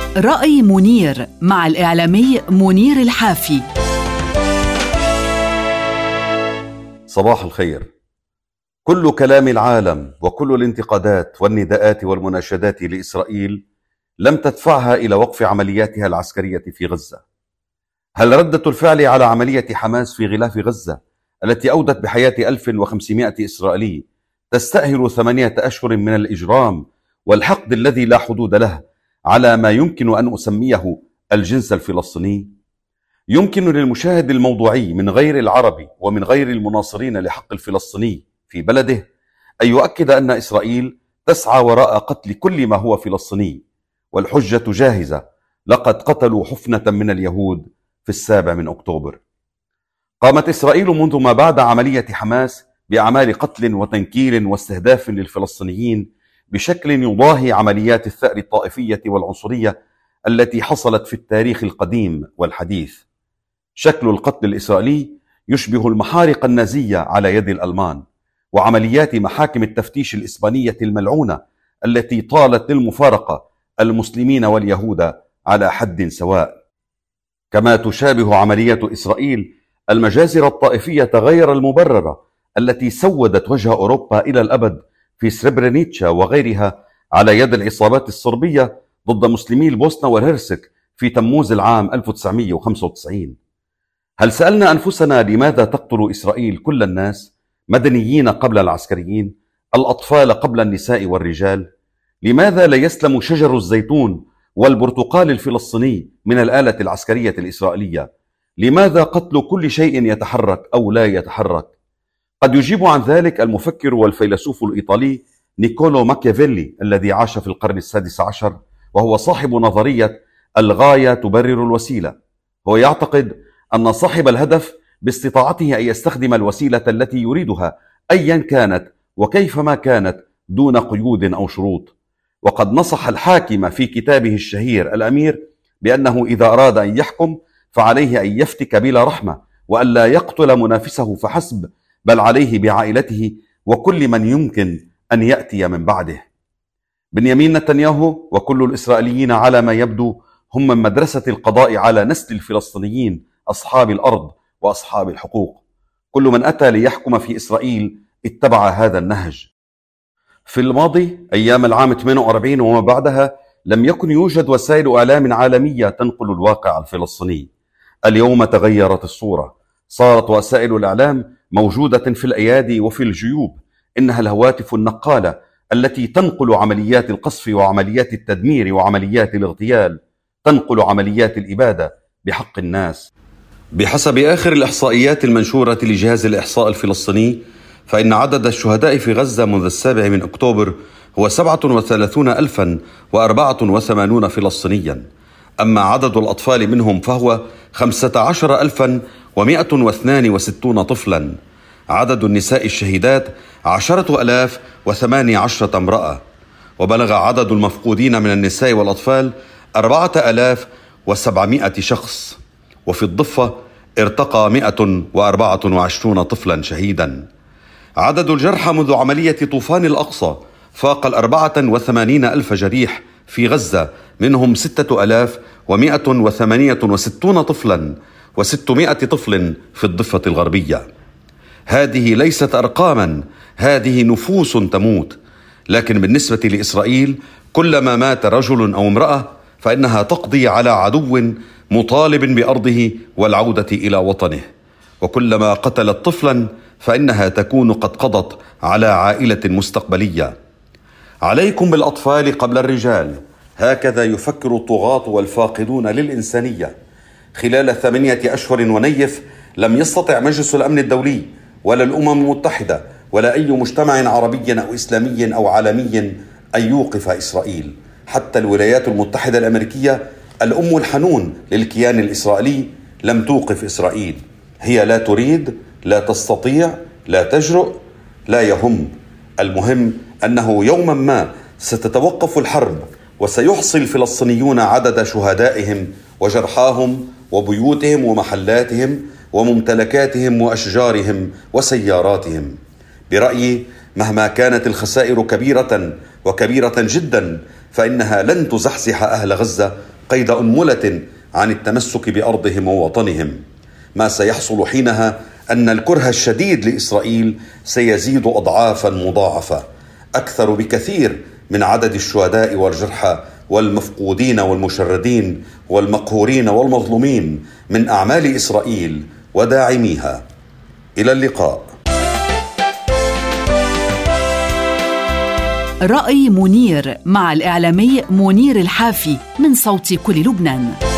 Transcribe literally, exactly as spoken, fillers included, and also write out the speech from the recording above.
رأي منير مع الإعلامي منير الحافي. صباح الخير. كل كلام العالم وكل الانتقادات والنداءات والمناشدات لإسرائيل لم تدفعها إلى وقف عملياتها العسكرية في غزة. هل ردة الفعل على عملية حماس في غلاف غزة التي أودت بحياة ألف وخمسمائة إسرائيلي تستأهل ثمانية أشهر من الإجرام والحقد الذي لا حدود له على ما يمكن أن أسميه الجنس الفلسطيني؟ يمكن للمشاهد الموضوعي من غير العربي ومن غير المناصرين لحق الفلسطيني في بلده أن يؤكد أن إسرائيل تسعى وراء قتل كل ما هو فلسطيني، والحجة جاهزة: لقد قتلوا حفنة من اليهود في السابع من أكتوبر. قامت إسرائيل منذ ما بعد عملية حماس بأعمال قتل وتنكيل واستهداف للفلسطينيين بشكل يضاهي عمليات الثأر الطائفية والعنصرية التي حصلت في التاريخ القديم والحديث. شكل القتل الإسرائيلي يشبه المحارق النازية على يد الألمان، وعمليات محاكم التفتيش الإسبانية الملعونة التي طالت للمفارقة المسلمين واليهود على حد سواء. كما تشابه عمليات إسرائيل المجازر الطائفية غير المبررة التي سودت وجه أوروبا إلى الأبد في سريبرينيتشا وغيرها على يد العصابات الصربية ضد مسلمي البوسنة والهرسك في تموز العام ألف وتسعمائة وخمسة وتسعين. هل سألنا أنفسنا لماذا تقتل إسرائيل كل الناس، مدنيين قبل العسكريين، الأطفال قبل النساء والرجال؟ لماذا لا يسلم شجر الزيتون والبرتقال الفلسطيني من الآلة العسكرية الإسرائيلية؟ لماذا قتل كل شيء يتحرك أو لا يتحرك؟ قد يجيب عن ذلك المفكر والفيلسوف الإيطالي نيكولو ماكيافيلي الذي عاش في القرن السادس عشر، وهو صاحب نظرية الغاية تبرر الوسيلة. هو يعتقد أن صاحب الهدف باستطاعته أن يستخدم الوسيلة التي يريدها أيا كانت وكيفما كانت دون قيود أو شروط. وقد نصح الحاكم في كتابه الشهير الأمير بأنه إذا أراد أن يحكم فعليه أن يفتك بلا رحمة، وأن لا يقتل منافسه فحسب، بل عليه بعائلته وكل من يمكن أن يأتي من بعده. بنيامين نتنياهو وكل الإسرائيليين على ما يبدو هم من مدرسة القضاء على نسل الفلسطينيين أصحاب الأرض وأصحاب الحقوق. كل من أتى ليحكم في إسرائيل اتبع هذا النهج. في الماضي أيام العام ثمانية وأربعين وما بعدها لم يكن يوجد وسائل إعلام عالمية تنقل الواقع الفلسطيني. اليوم تغيرت الصورة، صارت وسائل الإعلام موجودة في الأيادي وفي الجيوب. إنها الهواتف النقالة التي تنقل عمليات القصف وعمليات التدمير وعمليات الاغتيال، تنقل عمليات الإبادة بحق الناس. بحسب آخر الإحصائيات المنشورة لجهاز الإحصاء الفلسطيني، فإن عدد الشهداء في غزة منذ السابع من أكتوبر هو سبعة وثلاثون ألفا وأربعة وثمانون فلسطينيا، أما عدد الأطفال منهم فهو خمسة عشر ألفا ومائة واثنان وستون طفلا. عدد النساء الشهيدات عشرة ألاف وثمانية عشرة امرأة، وبلغ عدد المفقودين من النساء والأطفال أربعة ألاف وسبعمائة شخص، وفي الضفة ارتقى مائة وأربعة وعشرين طفلا شهيدا. عدد الجرحى منذ عملية طوفان الأقصى فاق الأربعة وثمانين ألف جريح في غزة، منهم ستة ألاف ومائة وثمانية وستون طفلا وستمائة طفل في الضفة الغربية. هذه ليست أرقاما، هذه نفوس تموت. لكن بالنسبة لإسرائيل كلما مات رجل أو امرأة فإنها تقضي على عدو مطالب بأرضه والعودة إلى وطنه، وكلما قتلت طفلا فإنها تكون قد قضت على عائلة مستقبلية. عليكم بالأطفال قبل الرجال، هكذا يفكر الطغاة والفاقدون للإنسانية. خلال ثمانية أشهر ونيف لم يستطع مجلس الأمن الدولي ولا الأمم المتحدة ولا أي مجتمع عربي أو إسلامي أو عالمي أن يوقف إسرائيل. حتى الولايات المتحدة الأمريكية الأم الحنون للكيان الإسرائيلي لم توقف إسرائيل. هي لا تريد، لا تستطيع، لا تجرؤ، لا يهم. المهم أنه يوما ما ستتوقف الحرب، وسيحصي الفلسطينيون عدد شهدائهم وجرحاهم وبيوتهم ومحلاتهم وممتلكاتهم وأشجارهم وسياراتهم. برأيي مهما كانت الخسائر كبيرة وكبيرة جدا فإنها لن تزحزح أهل غزة قيد أنملة عن التمسك بأرضهم ووطنهم. ما سيحصل حينها أن الكره الشديد لإسرائيل سيزيد أضعافا مضاعفة، أكثر بكثير من عدد الشهداء والجرحى والمفقودين والمشردين والمقهورين والمظلومين من أعمال إسرائيل وداعميها. إلى اللقاء. رأي منير مع الإعلامي منير الحافي من صوت كل لبنان.